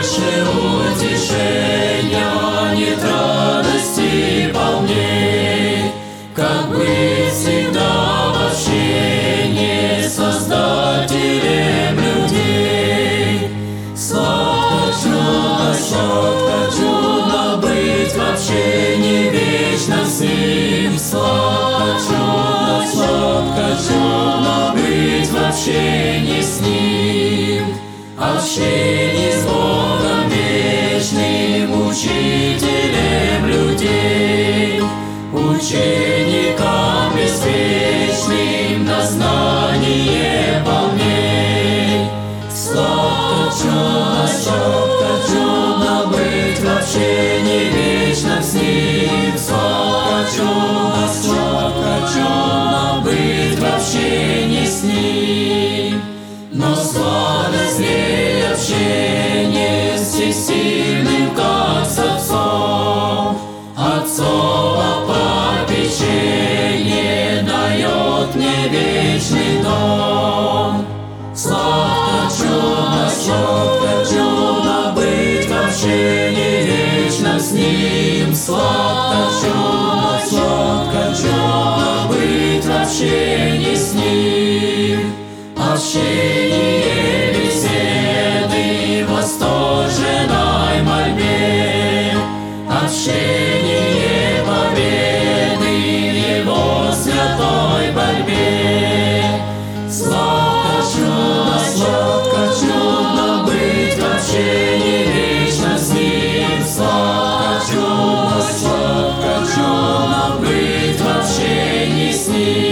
больше утешения, нет радости полней, как быть всегда в общении с Создателем людей. Сладко, чудно быть в общении вечном с Ним. Сладко, чудно быть в общении с Ним. Общение с Богом вечным, учителем людей, учеником беспечным, на знание полней. Сладко, чудно быть в общении вечном с Ним. Сладко, чудно быть в общении с Ним. Но сладостнее общение с всесильным, как с Отцом. Отцово попечение дает мне вечный дом. Сладко, чудно быть в общении вечном с Ним. Сладко, чудно быть в общении с Ним. Общение, беседы, восторженной мольбе, общение победы в Его святой борьбе. Сладко, чудно быть в общении вечном с Ним. Сладко, чудно быть в общении с Ним.